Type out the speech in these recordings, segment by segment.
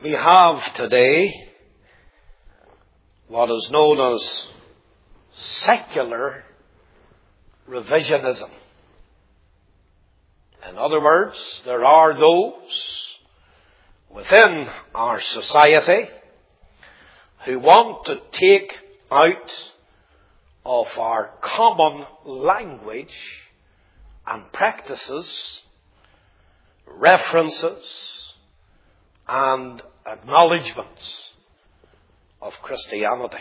We have today what is known as secular revisionism. In other words, there are those within our society who want to take out of our common language and practices, references and acknowledgements of Christianity.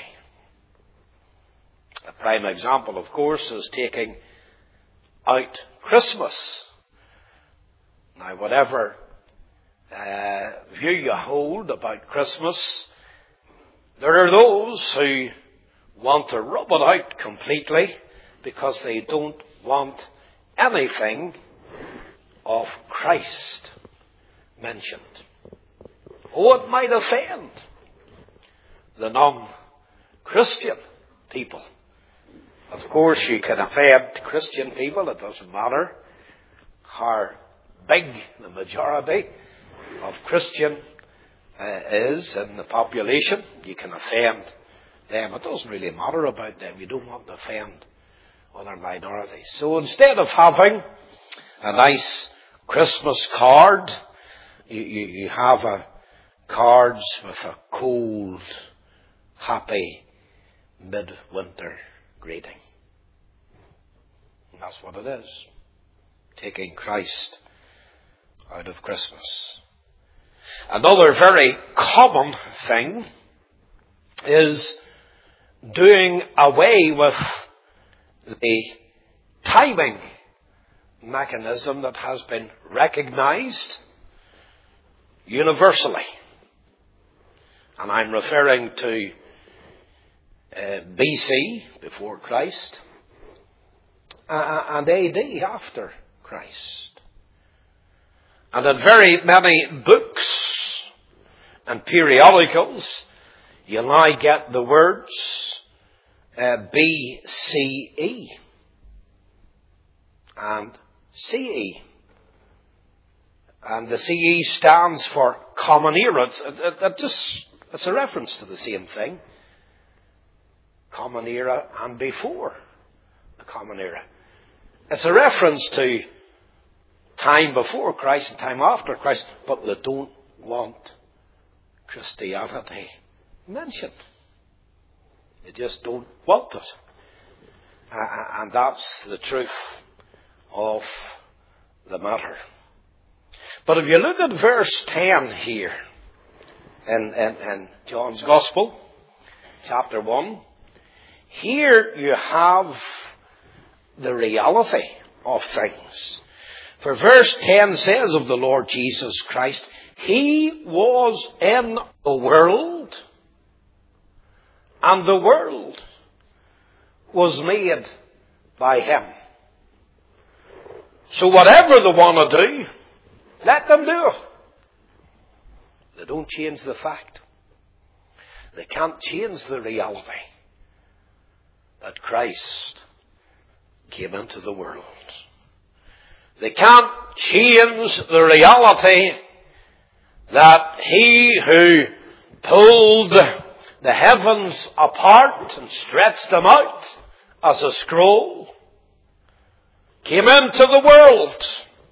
A prime example, of course, is taking out Christmas. Now, whatever view you hold about Christmas, there are those who want to rub it out completely because they don't want anything of Christ mentioned. Oh, it might offend the non-Christian people. Of course, you can offend Christian people. It doesn't matter how big the majority of Christian is in the population. You can offend them. It doesn't really matter about them. You don't want to offend other minorities. So instead of having a nice Christmas card, you have cards with a cold, happy midwinter greeting. And that's what it is. Taking Christ out of Christmas. Another very common thing is doing away with the timing mechanism that has been recognized universally. And I'm referring to BC, before Christ, and AD, after Christ. And in very many books and periodicals, you now get the words BCE and CE. And the CE stands for Common Era. It's a reference to the same thing. Common Era and before the Common Era. It's a reference to time before Christ and time after Christ, but they don't want Christianity mentioned. They just don't want it. And that's the truth of the matter. But if you look at verse 10 here in John's Gospel, chapter 1, here you have the reality of things. For verse 10 says of the Lord Jesus Christ, He was in the world, and the world was made by Him. So whatever they want to do, let them do it. They don't change the fact. They can't change the reality that Christ came into the world. They can't change the reality that He who pulled the heavens apart and stretched them out as a scroll came into the world.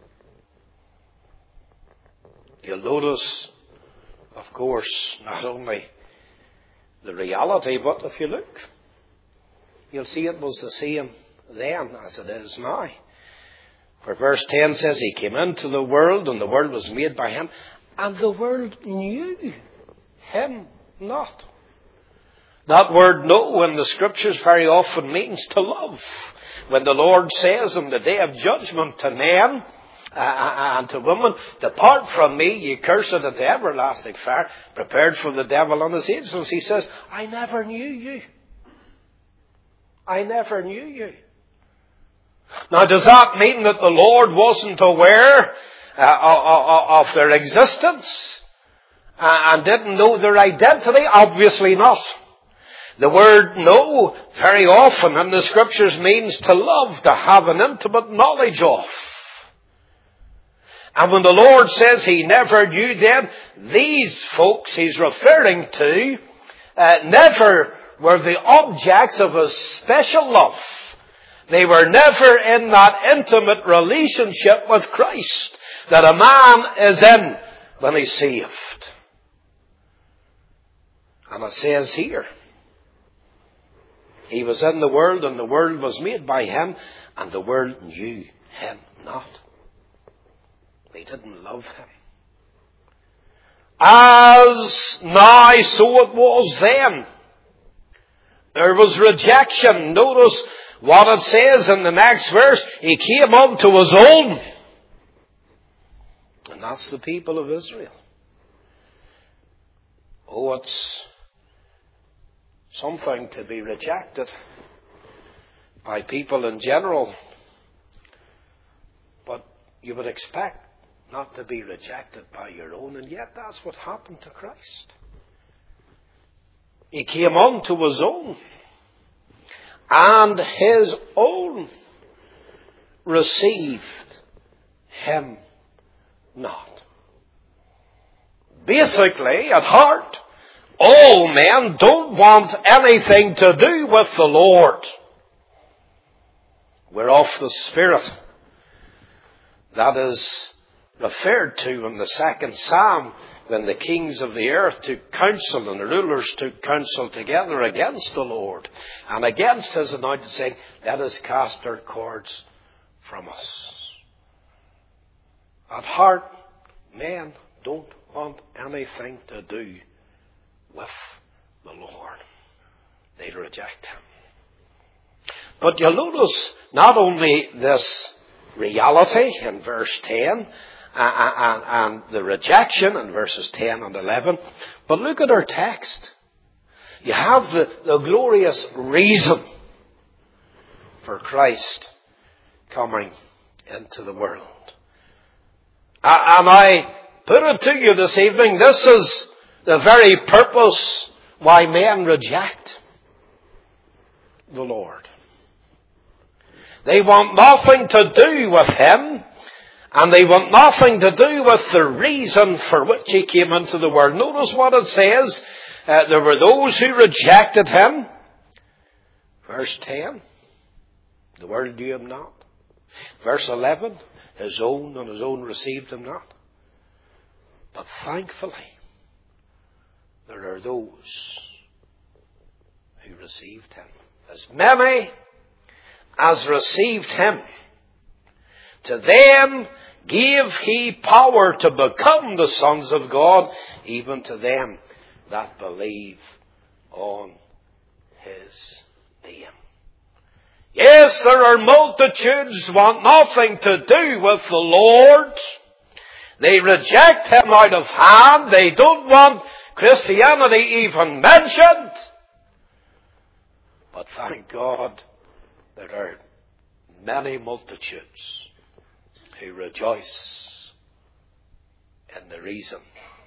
You'll notice, of course, not only the reality, but if you look, you'll see it was the same then as it is now. For verse 10 says, He came into the world, and the world was made by Him, and the world knew Him not. That word know in the Scriptures very often means to love. When the Lord says on the day of judgment to men and to women, Depart from me, ye cursed, into the everlasting fire, prepared for the devil and his angels. He says, I never knew you. I never knew you. Now, does that mean that the Lord wasn't aware of their existence and didn't know their identity? Obviously not. The word know very often in the Scriptures means to love, to have an intimate knowledge of. And when the Lord says he never knew them, these folks he's referring to never were the objects of his special love. They were never in that intimate relationship with Christ that a man is in when he's saved. And it says here, he was in the world, and the world was made by him, and the world knew him not. They didn't love him. As now, so it was then. There was rejection. Notice what it says in the next verse. He came unto his own. And that's the people of Israel. Oh, it's something to be rejected by people in general. But you would expect not to be rejected by your own, and yet that's what happened to Christ. He came unto his own, and his own received him not. Basically, at heart, all men don't want anything to do with the Lord. We're of the Spirit. That is referred to in the 2nd Psalm when the kings of the earth took counsel and the rulers took counsel together against the Lord and against his anointed, saying, let us cast our cords from us. At heart, men don't want anything to do with the Lord. They reject him. But you'll notice not only this reality in verse 10 and the rejection in verses 10 and 11, but look at our text. You have the glorious reason for Christ coming into the world. And I put it to you this evening, this is the very purpose why men reject the Lord. They want nothing to do with him, and they want nothing to do with the reason for which he came into the world. Notice what it says. There were those who rejected him. Verse 10, the world knew him not. Verse 11, his own and his own received him not. But thankfully, there are those who received him. As many as received him, to them gave he power to become the sons of God, even to them that believe on his name. Yes, there are multitudes want nothing to do with the Lord. They reject him out of hand. They don't want Christianity even mentioned. But thank God, there are many multitudes who rejoice in the reason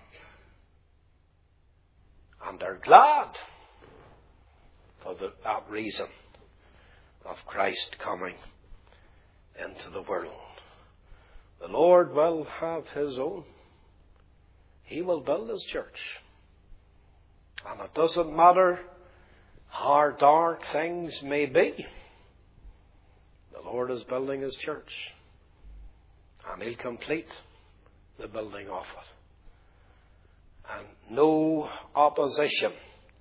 and are glad for that reason of Christ coming into the world. The Lord will have his own. He will build his church. And it doesn't matter how dark things may be. The Lord is building his church. And he'll complete the building of it. And no opposition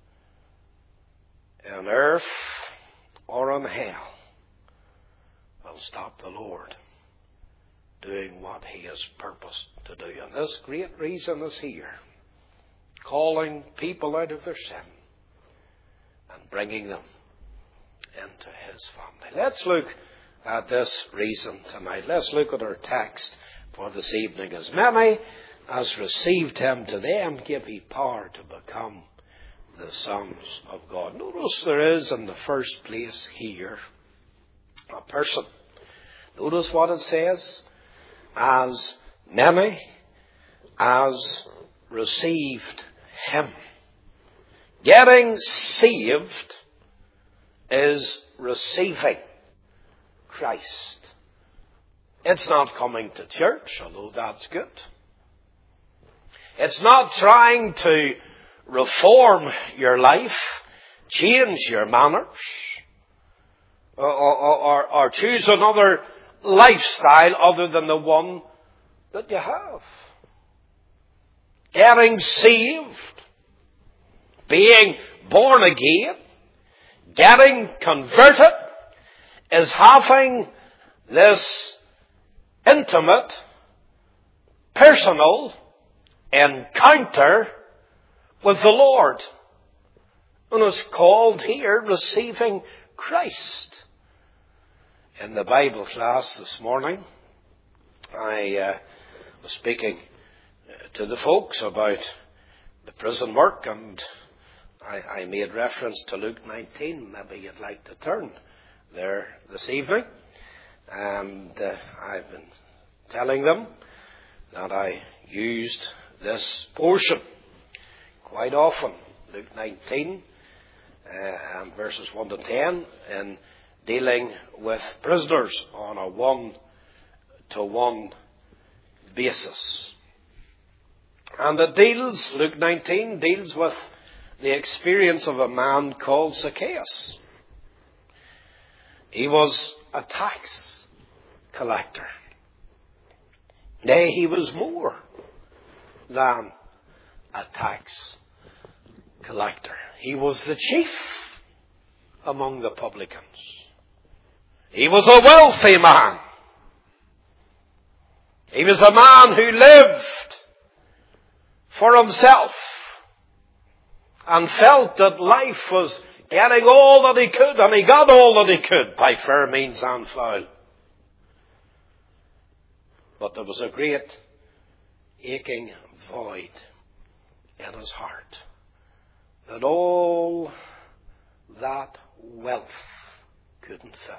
in earth or in hell will stop the Lord doing what he has purposed to do. And this great reason is here. Calling people out of their sin and bringing them into his family. Let's look at this reason tonight. Let's look at our text for this evening. As many as received him, to them give he power to become the sons of God. Notice there is in the first place here a person. Notice what it says. As many as received him. Getting saved is receiving Christ It's not coming to church, although that's good. It's not trying to reform your life, change your manners, or choose another lifestyle other than the one that you have. Getting saved, being born again, getting converted is having this intimate, personal encounter with the Lord. And it's called here receiving Christ. In the Bible class this morning, I was speaking to the folks about the prison work, and I made reference to Luke 19. Maybe you'd like to turn there this evening. And I've been telling them that I used this portion quite often, Luke 19 and verses 1 to 10, in dealing with prisoners on a one-to-one basis. And Luke 19 deals with the experience of a man called Zacchaeus. He was a tax collector. Nay, he was more than a tax collector. He was the chief among the publicans. He was a wealthy man. He was a man who lived for himself and felt that life was getting all that he could, and he got all that he could by fair means and foul. But there was a great aching void in his heart that all that wealth couldn't fill.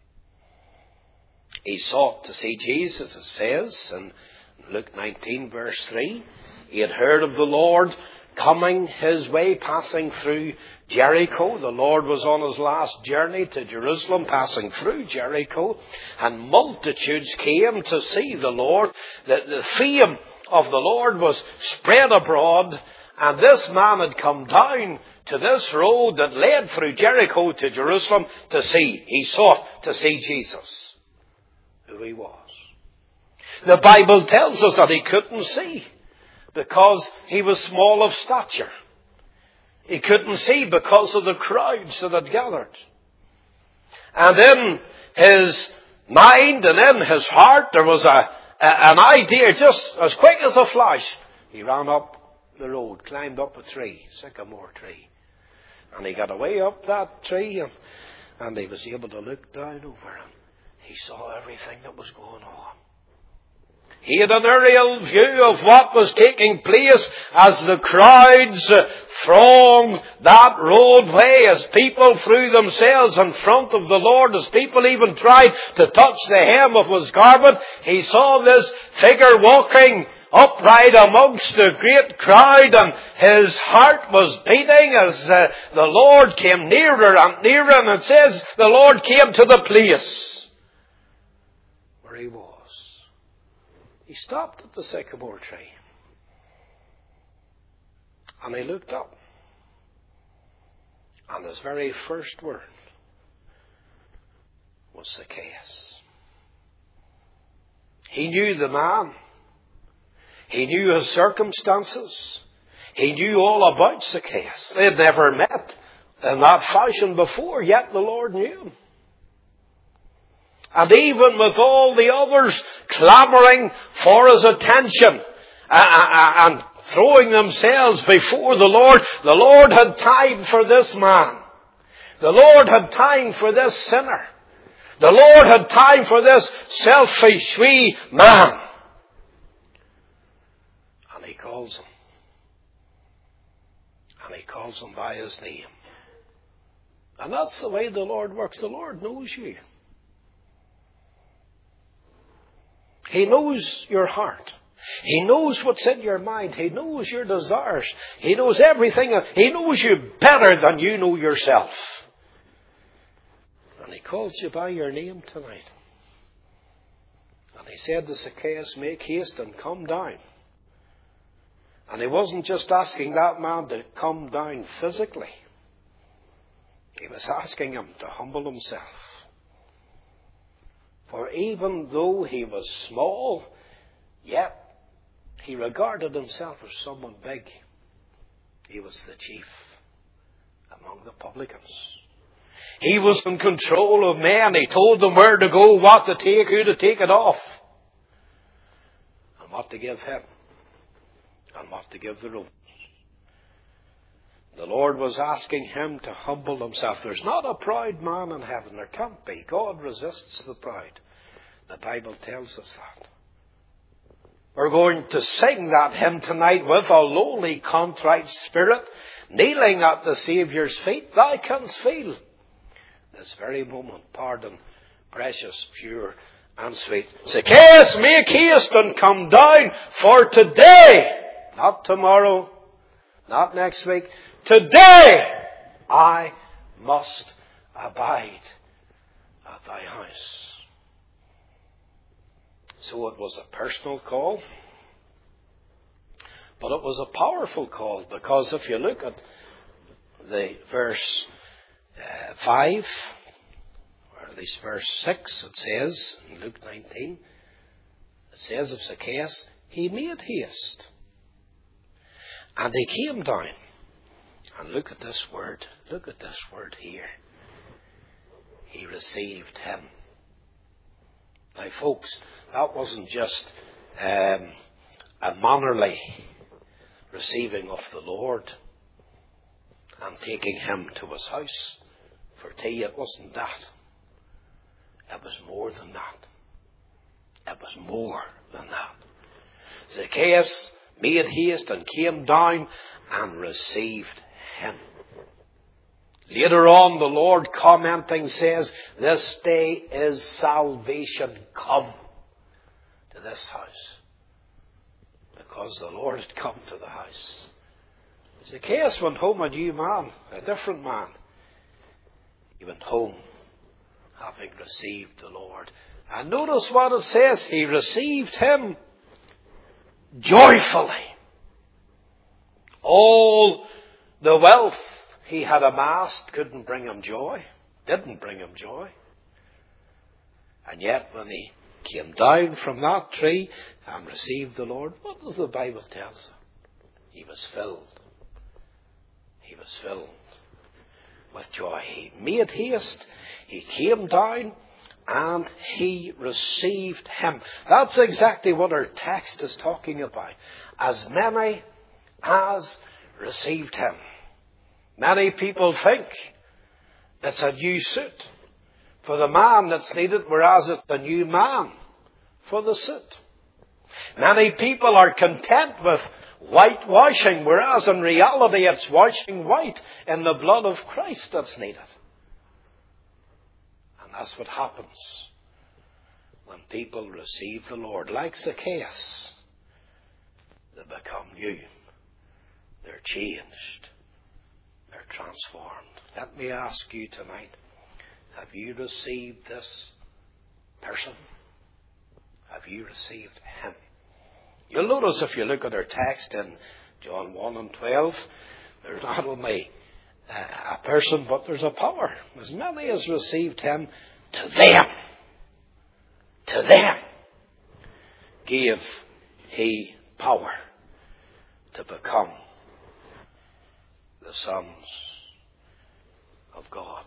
He sought to see Jesus, it says in Luke 19 verse 3. He had heard of the Lord coming his way, passing through Jericho. The Lord was on his last journey to Jerusalem, passing through Jericho, and multitudes came to see the Lord. The fame of the Lord was spread abroad, and this man had come down to this road that led through Jericho to Jerusalem to see. He sought to see Jesus, who he was. The Bible tells us that he couldn't see because he was small of stature. He couldn't see because of the crowds that had gathered. And in his mind and in his heart there was an idea, just as quick as a flash. He ran up the road, climbed up a tree, sycamore tree. And he got away up that tree and he was able to look down over him. He saw everything that was going on. He had an aerial view of what was taking place as the crowds thronged that roadway, as people threw themselves in front of the Lord, as people even tried to touch the hem of his garment. He saw this figure walking upright amongst a great crowd, and his heart was beating as the Lord came nearer and nearer, and it says the Lord came to the place where he was. He stopped at the sycamore tree and he looked up, and his very first word was Zacchaeus. He knew the man. He knew his circumstances. He knew all about Zacchaeus. They had never met in that fashion before, yet the Lord knew him. And even with all the others clamouring for his attention and throwing themselves before the Lord had time for this man. The Lord had time for this sinner. The Lord had time for this selfish wee man. And he calls him. And he calls him by his name. And that's the way the Lord works. The Lord knows you. He knows your heart. He knows what's in your mind. He knows your desires. He knows everything. He knows you better than you know yourself. And he calls you by your name tonight. And he said to Zacchaeus, make haste and come down. And he wasn't just asking that man to come down physically. He was asking him to humble himself. For even though he was small, yet he regarded himself as someone big. He was the chief among the publicans. He was in control of men. He told them where to go, what to take, who to take it off, and what to give him, and what to give the Romans. The Lord was asking him to humble himself. There's not a proud man in heaven. There can't be. God resists the proud. The Bible tells us that. We're going to sing that hymn tonight with a lowly, contrite spirit, kneeling at the Saviour's feet. Thou canst feel this very moment pardon, precious, pure, and sweet. Zacchaeus, make haste and come down, for today, not tomorrow, not next week, today I must abide at thy house. So it was a personal call, but it was a powerful call, because if you look at the verse 5, or at least verse 6, it says in Luke 19, it says of Zacchaeus, he made haste. And he came down. And look at this word here. He received him. Now folks, that wasn't just a mannerly receiving of the Lord and taking him to his house for tea. It wasn't that. It was more than that. It was more than that. Zacchaeus made haste and came down and received him. Later on, the Lord commenting says, this day is salvation come to this house. Because the Lord had come to the house. Zacchaeus went home a new man, a different man. He went home having received the Lord. And notice what it says. He received him joyfully. All the wealth he had amassed couldn't bring him joy. Didn't bring him joy. And yet when he came down from that tree and received the Lord, what does the Bible tell us? He was filled. He was filled with joy. He made haste. He came down and he received him. That's exactly what our text is talking about. As many as received him. Many people think it's a new suit for the man that's needed, whereas it's a new man for the suit. Many people are content with whitewashing, whereas in reality it's washing white in the blood of Christ that's needed. And that's what happens when people receive the Lord. Like Zacchaeus, they become new. They're changed. They're transformed. Let me ask you tonight, have you received this person? Have you received him? You'll notice if you look at our text in John 1 and 12, there's not only a person, but there's a power. As many as received him, to them gave he power to become the sons of God.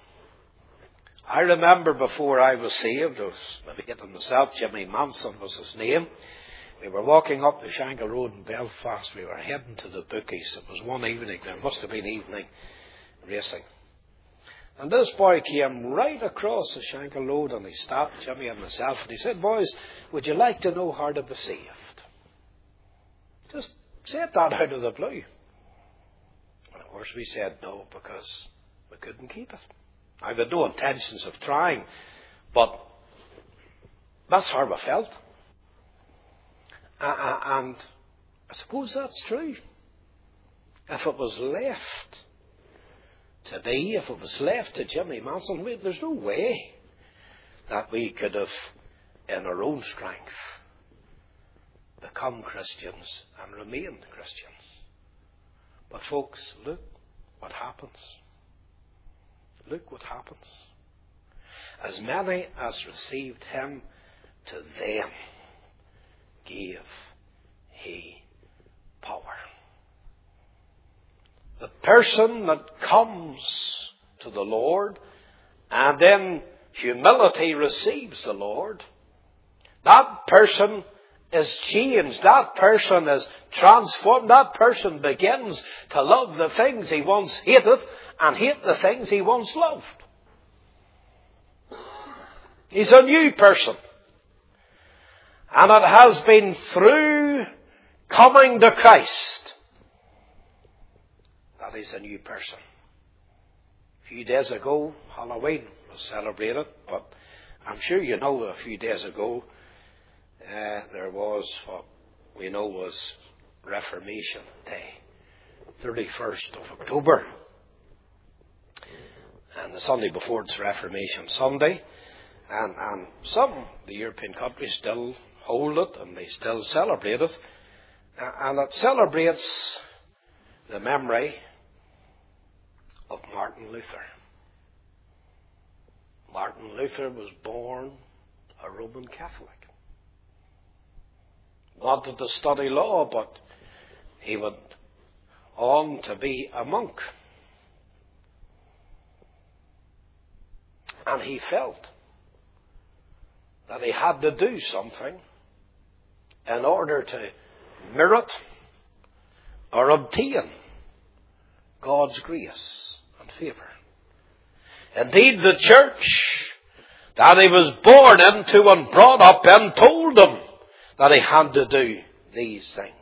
I remember before I was saved, I was maybe getting myself, Jimmy Manson was his name. We were walking up the Shankill Road in Belfast. We were heading to the bookies. It was one evening. There must have been evening racing. And this boy came right across the Shankill Road and he stopped Jimmy and myself and he said, boys, would you like to know how to be saved? Just said that out of the blue. And of course we said no, because we couldn't keep it. I had no intentions of trying, but that's how I felt. And I suppose that's true. If it was left to me, if it was left to Jimmy Manson, there's no way that we could have in our own strength, become Christians and remain Christians. But folks, look what happens. Look what happens. As many as received him, to them gave he power. The person that comes to the Lord and in humility receives the Lord, that person is changed. That person is transformed. That person begins to love the things he once hated and hate the things he once loved. He's a new person. And it has been through coming to Christ that he's a new person. A few days ago, Halloween was celebrated, but I'm sure you know a few days ago there was what we know was Reformation Day, 31st of October. And the Sunday before it's Reformation Sunday. And some of the European countries still hold it and they still celebrate it. And it celebrates the memory of Martin Luther. Martin Luther was born a Roman Catholic. Wanted to study law, but he went on to be a monk. And he felt that he had to do something in order to merit or obtain God's grace and favour. Indeed, the church that he was born into and brought up in told him that he had to do these things.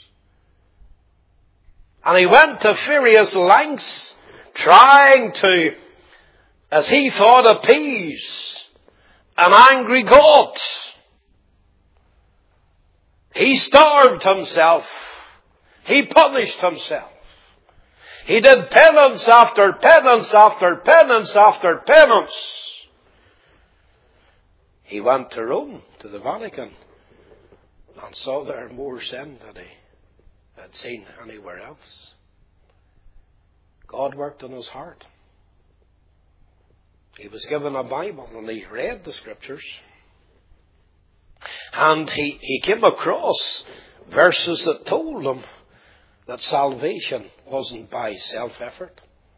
And he went to various lengths trying to, as he thought, appease an angry God. He starved himself. He punished himself. He did penance after penance after penance after penance. He went to Rome, to the Vatican, and saw there more sin than he had seen anywhere else. God worked in his heart. He was given a Bible and he read the Scriptures. And he came across verses that told him that salvation wasn't by self-effort.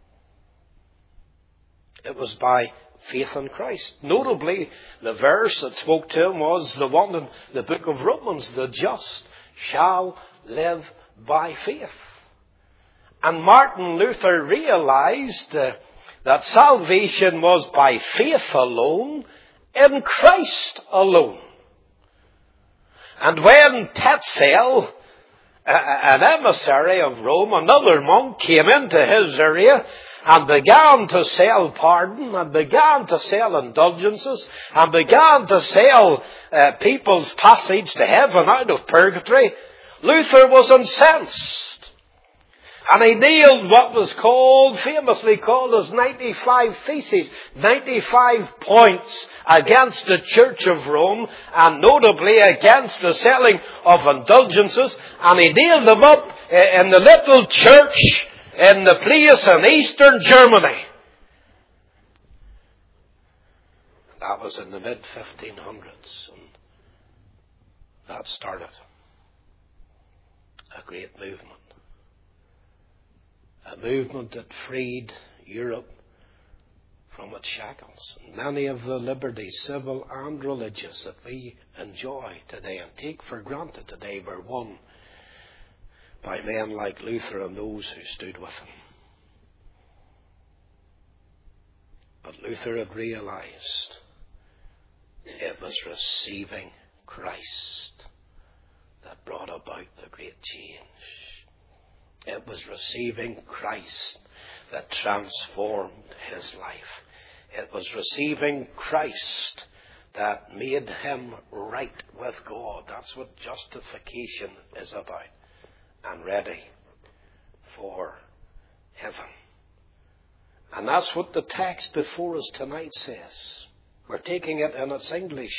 It was by faith in Christ. Notably, the verse that spoke to him was the one in the book of Romans, the just shall live by faith. And Martin Luther realized that salvation was by faith alone, in Christ alone. And when Tetzel, an emissary of Rome, another monk, came into his area and began to sell pardon, and began to sell indulgences, and began to sell people's passage to heaven out of purgatory, Luther was incensed. And he nailed what was famously called as 95 Theses, 95 points against the Church of Rome, and notably against the selling of indulgences. And he nailed them up in the little church in the place in eastern Germany. That was in the mid-1500s. And that started a great movement. A movement that freed Europe from its shackles. Many of the liberties, civil and religious, that we enjoy today and take for granted today were won by men like Luther and those who stood with him. But Luther had realized it was receiving Christ that brought about the great change. It was receiving Christ that transformed his life. It was receiving Christ that made him right with God. That's what justification is about. And ready for heaven. And that's what the text before us tonight says. We're taking it in its English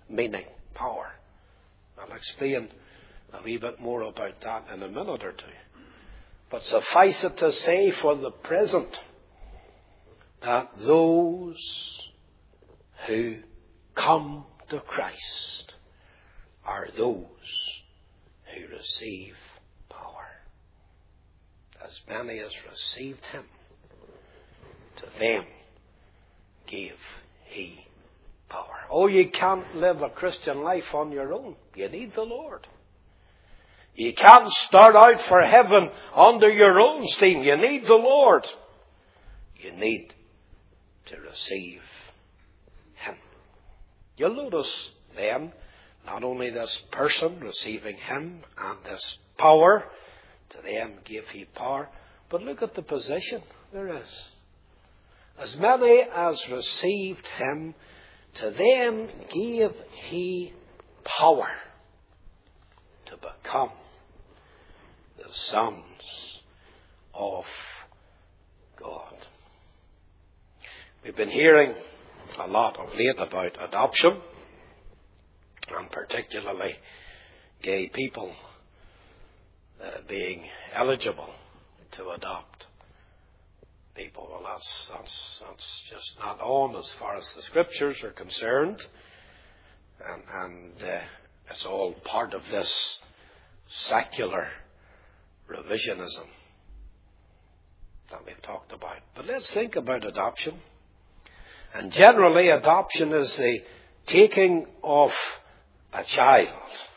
meaning power. I'll explain a wee bit more about that in a minute or two. But suffice it to say for the present that those who come to Christ are those who receive power. As many as received him, to them gave he power. Oh, you can't live a Christian life on your own. You need the Lord. You can't start out for heaven under your own steam. You need the Lord. You need to receive him. You'll notice then, not only this person receiving him and this power, to them gave he power, but look at the position there is. As many as received him, to them gave he power to become the sons of God. We've been hearing a lot of late about adoption, and particularly gay people being eligible to adopt people. Well, that's just not on as far as the Scriptures are concerned, and it's all part of this secular revisionism that we've talked about. But let's think about adoption. And generally, adoption is the taking of a child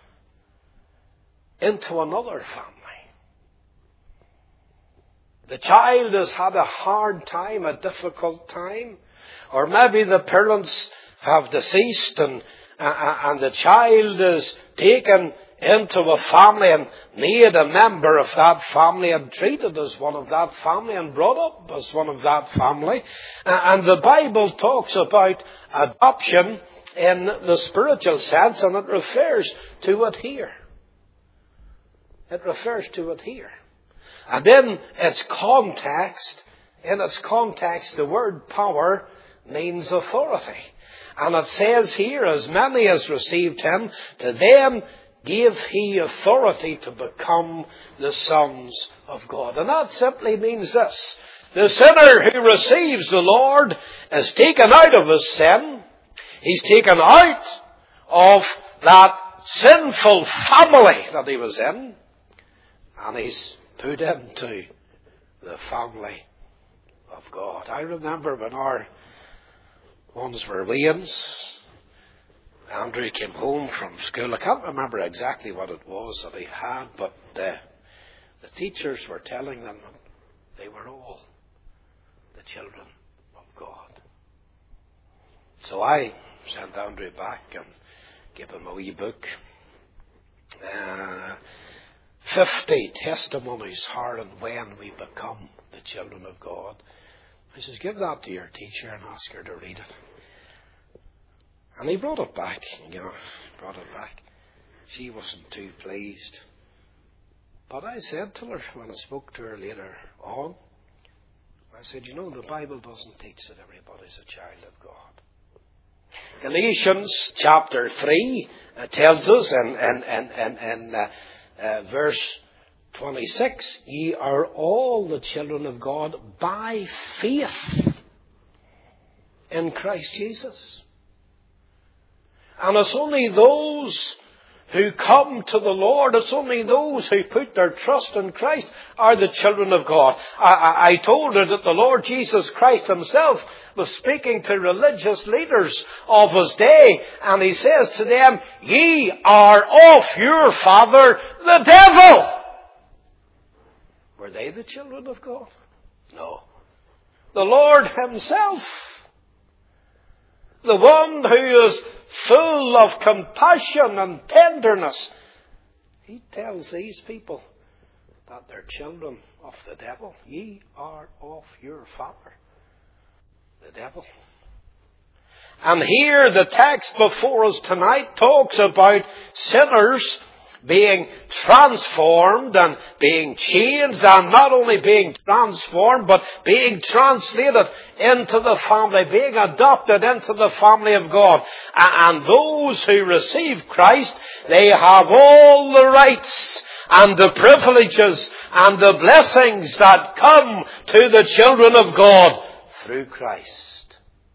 into another family. The child has had a hard time, a difficult time, or maybe the parents have deceased and the child is taken into a family and made a member of that family and treated as one of that family and brought up as one of that family. And the Bible talks about adoption in the spiritual sense, and it refers to it here. It refers to it here. And in its context, the word power means authority. And it says here, as many as received him, to them gave he authority to become the sons of God. And that simply means this: the sinner who receives the Lord is taken out of his sin. He's taken out of that sinful family that he was in, and he's put into the family of God. I remember when our ones were weans, Andrew came home from school. I can't remember exactly what it was that he had, but the teachers were telling them they were all the children of God. So I sent Andrew back and gave him a wee book. 50 testimonies how and when we become the children of God. I says, give that to your teacher and ask her to read it. And he brought it back, She wasn't too pleased. But I said to her when I spoke to her later on, I said, the Bible doesn't teach that everybody's a child of God. Galatians chapter 3 tells us in verse 26, ye are all the children of God by faith in Christ Jesus. And it's only those who come to the Lord, it's only those who put their trust in Christ are the children of God. I told her that the Lord Jesus Christ himself was speaking to religious leaders of his day, and he says to them, ye are of your father the devil. Were they the children of God? No. The Lord himself, the one who is full of compassion and tenderness, he tells these people that they're children of the devil. Ye are of your father, the devil. And here the text before us tonight talks about sinners being transformed and being changed, and not only being transformed, but being translated into the family, being adopted into the family of God. And those who receive Christ, they have all the rights and the privileges and the blessings that come to the children of God through Christ.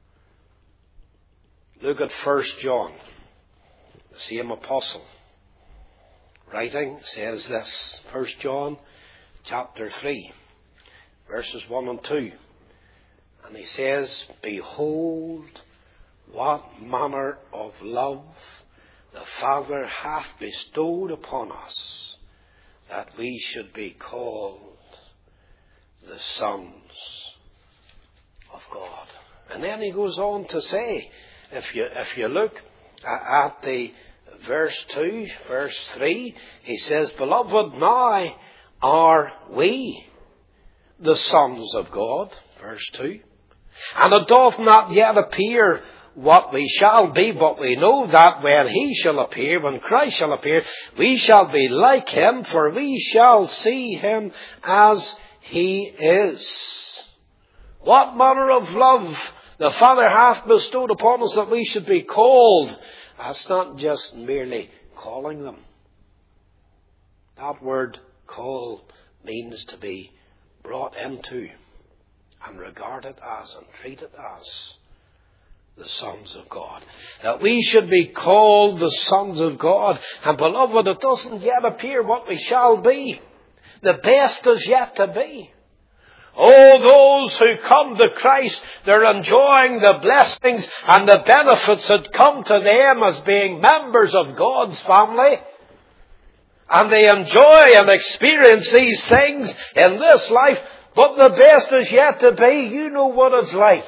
Look at 1 John. The same apostle writing says this. 1 John chapter 3, verses 1 and 2. And he says, "Behold, what manner of love the Father hath bestowed upon us, that we should be called the sons of God." And then he goes on to say, if you look at the verse 2, verse 3, he says, "Beloved, now are we the sons of God," verse 2. "And it doth not yet appear what we shall be, but we know that when he shall appear, when Christ shall appear, we shall be like him, for we shall see him as he is." What manner of love the Father hath bestowed upon us, that we should be called. That's not just merely calling them. That word call means to be brought into and regarded as and treated as the sons of God. That we should be called the sons of God. And beloved, it doesn't yet appear what we shall be. The best is yet to be. Oh, those who come to Christ, they're enjoying the blessings and the benefits that come to them as being members of God's family. And they enjoy and experience these things in this life. But the best is yet to be. You know what it's like.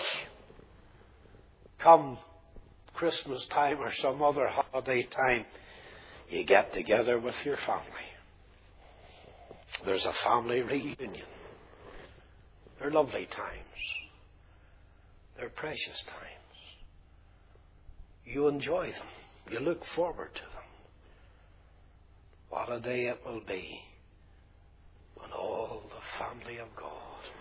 Come Christmas time or some other holiday time, you get together with your family. There's a family reunion. They're lovely times. They're precious times. You enjoy them. You look forward to them. What a day it will be when all the family of God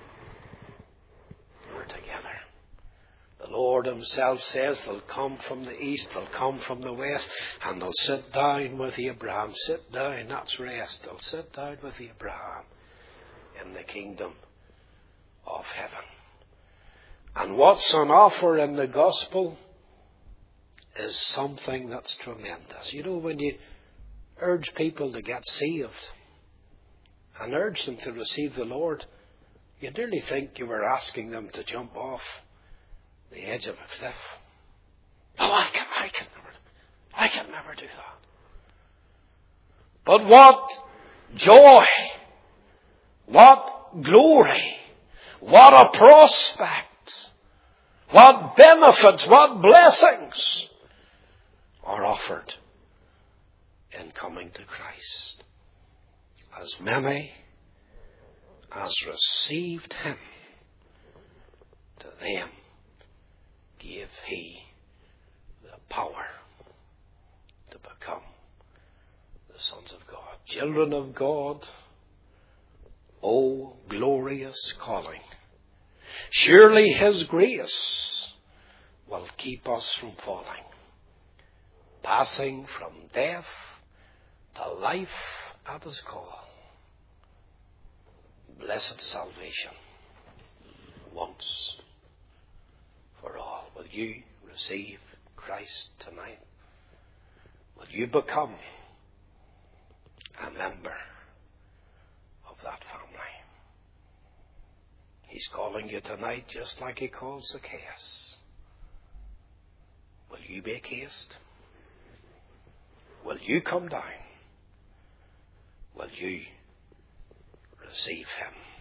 are together. The Lord himself says they'll come from the east, they'll come from the west, and they'll sit down with Abraham. Sit down, that's rest. They'll sit down with Abraham in the kingdom of heaven. And what's on offer in the gospel is something that's tremendous. You know, when you urge people to get saved and urge them to receive the Lord, you nearly think you were asking them to jump off the edge of a cliff. Oh, I can never do that. But what joy, what glory, what a prospect, what benefits, what blessings are offered in coming to Christ. As many as received him, to them gave he the power to become the sons of God. Children of God, oh glorious calling. Surely his grace will keep us from falling, passing from death to life at his call. Blessed salvation once for all. Will you receive Christ tonight? Will you become a member of that family? He's calling you tonight just like he calls Zacchaeus. Will you make haste? Will you come down? Will you receive him?